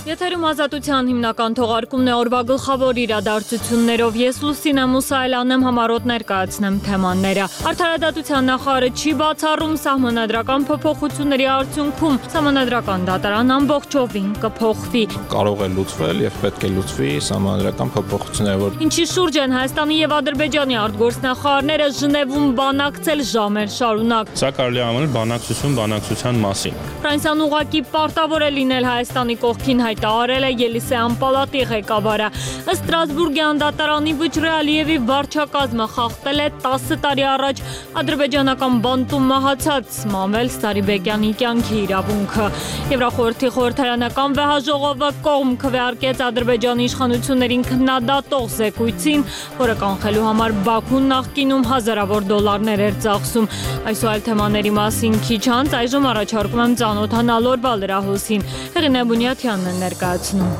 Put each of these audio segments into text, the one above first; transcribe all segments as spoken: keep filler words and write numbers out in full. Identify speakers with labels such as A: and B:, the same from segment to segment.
A: Եթերում ազատության հիմնական թողարկումն է օրվա գլխավոր իրադարձություններով ես Լուսինե Մուսայելյանն եմ համառոտ ներկայացնեմ թեմաները։ Արդարադատության նախարարը չի բացառում սահմանադրական փոփոխությունների արդյունքում սահմանադրական դատարան ամբողջովին կփոխվի։
B: Կարող է լուծվել եւ պետք է լուծվի սահմանադրական փոփոխությունները, որ
A: Ինչի շուրջ են Հայաստանի եւ Ադրբեջանի արտգործնախարարները Ժնևում բանակցել ժամեր շարունակ։
B: Սա կարելի է անվանել բանակցություն բանակցության մասին։
A: Ֆրանսիան ուղղակի պարտավոր է լինել Հայաստանի կողքին հայտարարել է Ելիսեյան պալատի ղեկավարը։ Ըստ Ստրասբուրգյան դատարանի վճռի Ալիևի վարչակազմը խախտել է տասը տարի առաջ ադրբեջանական բանտում մահացած Մանվել Սարիբեկյանի կյանքի իրավունքը։ Եվրախորհրդի խորհրդարանական վեհաժողովը կողմ քվեարկեց Ադրբեջանի իշխանություններին քննադատող զեկույցին, որը կանխելու համար Բաքուն նախկինում հազարավոր դոլարներ էր ծախսում։ Այս ու այլ թեմաների մասին քիչ անց այժմ առաջարկում եմ ծանոթանալ օրվա լրահոսին։ Հեղինե Բունյաթյանն է ներկայացնում։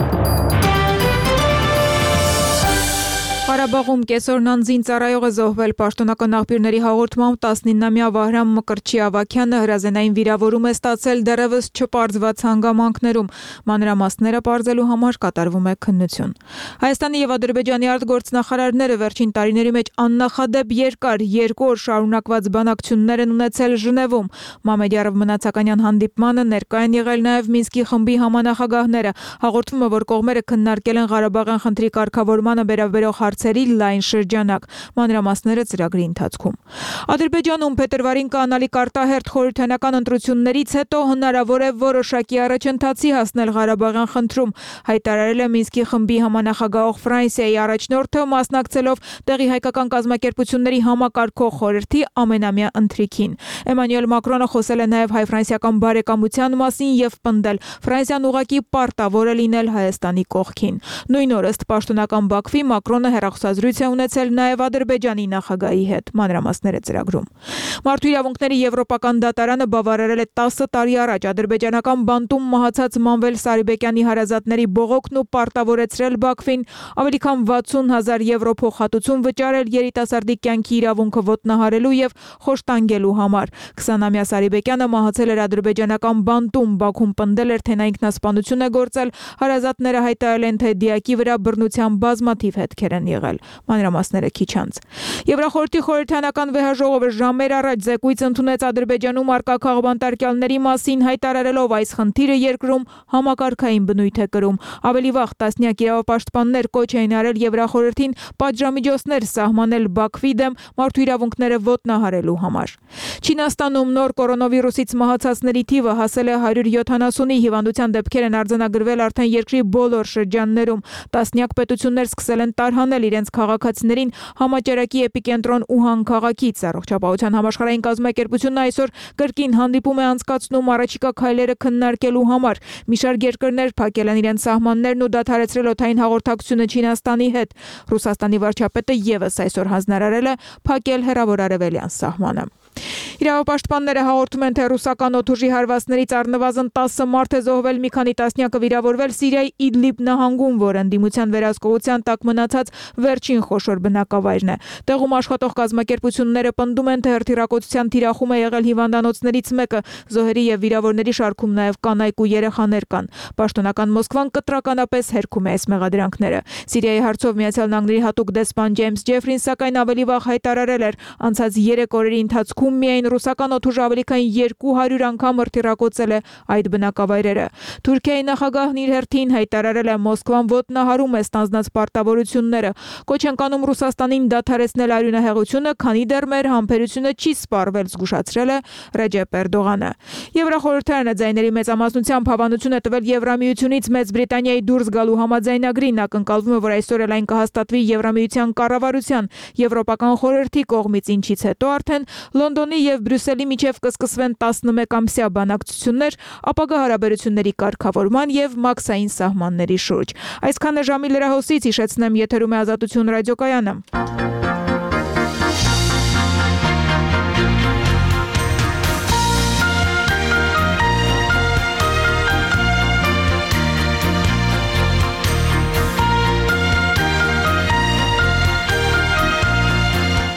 C: Ղարաբաղում կեսօրն անձին ծառայող է զոհվել պաշտոնական աղբյուրների հաղորդմամբ տասնինամյա Վահրամ Մկրտչի Ավագյանը հրազենային վիրավորում է ստացել դեռևս չպարզված հանգամանքներում։ Մանրամասները պարզելու համար կատարվում է քննություն։ Հայաստանի եւ Ադրբեջանի արտգործնախարարները վերջին տարիների մեջ աննախադեպ երկար երկու օր շարունակված բանակցություններ են ունեցել Ժնևում։ Մամեդյարով Մնացականյան հանդիպմանը ներկա են եղել նաեւ Մինսկի խմբի համանախագահները։ Հաղորդվում է, որ կողմերը քննարկել են Ղարաբաղյան խնդրի կարգավորմանը վերաբերող հարցերի լայն շրջանակ, մանրամասները ծրագրի ընթացքում։ Ադրբեջանում փետրվարին կանալիք արտահերթ խորհրդանական ընտրություններից հետո հնարավոր է որոշակի առաջընթացի հասնել Ղարաբաղյան խնդրում, հայտարարել է Մինսկի խմբի համանախագահող Ֆրանսիայի առաջնորդը մասնակցելով տեղի հայկական կազմակերպությունների համակարգող խորհրդի ամենամյա ընթրիքին։ Էմանուել Մակրոնը խոսել է նաև հայ-ֆրանսիական բարեկամության մասին եւ պնդել Ֆրանսիան ուղղակի պարտավոր է լինել Հայաստանի կողքին։ Նույն օր ըստ պաշտոնական Բաքվի Մակրոնը հեռախոսազրույց է ունեցել նաև Ադրբեջանի նախագահի հետ, մանրամասները ծրագրում։ Մարդու իրավունքների եվրոպական դատարանը բավարարել է տասը տարի առաջ ադրբեջանական բանտում մահացած Մանվել Սարիբեկյանի հարազատների բողոքն ու պարտավորեցրել Բաքվին ավելի քան վաթսուն հազար եվրո փոխհատուցում վճարել երիտասարդի կյանքի իրավունքը ոտնահարելու եւ խոշտանգելու համար։ քսանամյա Սարիբեկյանը մահացել էր ադրբեջանական բանտում, Բաքուն պնդել էր, թե նա ինքնասպանություն է գործել, հարազատները հայտարարել են, թե դիակի վրա բռնության բազմաթիվ հետքեր են եղել, մանրամասները քիչ անց։ Եվրախորհրդի խորհրդարանական վեհաժողովը ժամեր առաջ զեկույց ընդունեց Ադրբեջանում արկա քաղբանտարկյալների մասին, հայտարարելով այս խնդիրը երկրում համակարգային բնույթ է կրում։ Ավելի վաղ տասնյակ իրավապաշտպաններ կոչ էին արել Եվրախորհրդին պատժամիջոցներ սահմանել Բաքվի դեմ մարդու իրավունքները ոտնահարելու համար։ Չինաստանում նոր կորոնավիրուսից մահացածների թիվը հասել է հարյուր յոթանասունի, հիվանդության դեպքեր են արձանագրվել արդեն երկրի բոլոր շրջաններում։ Տասնյակ պետություններ սկսել են տարհանել իրենց քաղաքացիներին համաճարակի էպիկենտրոն Ուհան քաղաքից։ Առողջապահության համաշխարհային կազմակերպությունը այսօր կրկին հանդիպում է անցկացնում առաջիկա քայլերը քննարկելու համար։ Մի շարք երկրներ փակել են իրենց սահմաններն ու դադարեցրել օդային հաղորդակցությունը Չինաստանի հետ։ Ռուսաստանի վարչապետը եւս այսօր հանձնարարել է փակել հեռավոր արևելյան սահմանը։ Իրավապաշտպանները հաղորդում են, թե ռուսական օդուժի հարվածներից առնվազն տասը մարդ է զոհվել, մի քանի տասնյակը վիրավորվել Սիրիայի Իդլիբ նահանգում, որը ընդդիմության վերահսկողության տակ մնացած վերջին խոշոր բնակավայրն է։ Տեղում աշխատող կազմակերպությունները պնդում են, թե հրթիռակոծության թիրախում է եղել հիվանդանոցներից մեկը, զոհերի եւ վիրավորների շարքում նաեւ կանայք ու երեխաներ կան։ Պաշտոնական Մոսկվան կտրականապես հերքում է այս մեղադրանքները։ Սիրիայի հարցով Միացյալ Նահանգների հատուկ դեսպան Ջեյմս Ջեֆրին սակայն ավելի վաղ հայտարարել էր, անցած երեք օրերի ընթացքում միայն ռուսական օդուժը ավելի քան երկու հարյուր անգամ հրթիռակոծել է այդ բնակավայրերը։ Թուրքիայի նախագահն իր հերթին հայտարարել է Մոսկվան ոտնահարում է ստանձնած պարտավորությունները։ Կոչ են կանում Ռուսաստանին դադարեցնել արյունահեղությունը, քանի դեռ մեր համբերությունը չի սպառվել, զգուշացրել է Ռեջեփ Էրդողանը։ Եվրախորհրդարանը ձայների մեծամասնությամբ հավանություն է տվել Եվրամիությունից Մեծ Բրիտանիայի դուրս գալու համաձայնագրին, ակնկալվում է, որ այսօր էլ այն կհաստատվի Եվրամիության կառավարության Եվրոպական խորհրդի կողմից, ինչից հետո արդեն Լոնդոնի եւ Բրյուսելի միջև կսկսվեն տասնմեկամսյա բանակցություններ ապագա հարաբերությունների կարգավորման եւ մաքսային սահմանների շուրջ։ Այսքանը ժամի լրահոսից, հիշեցնեմ, եթերում է Ազատություն ռադիոկայանը։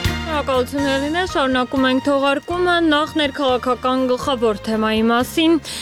A: Շնորհակալություն Էլինե, շարունակում ենք թողարկումը նախ ներքաղաքական գլխավոր թեմայի մասին։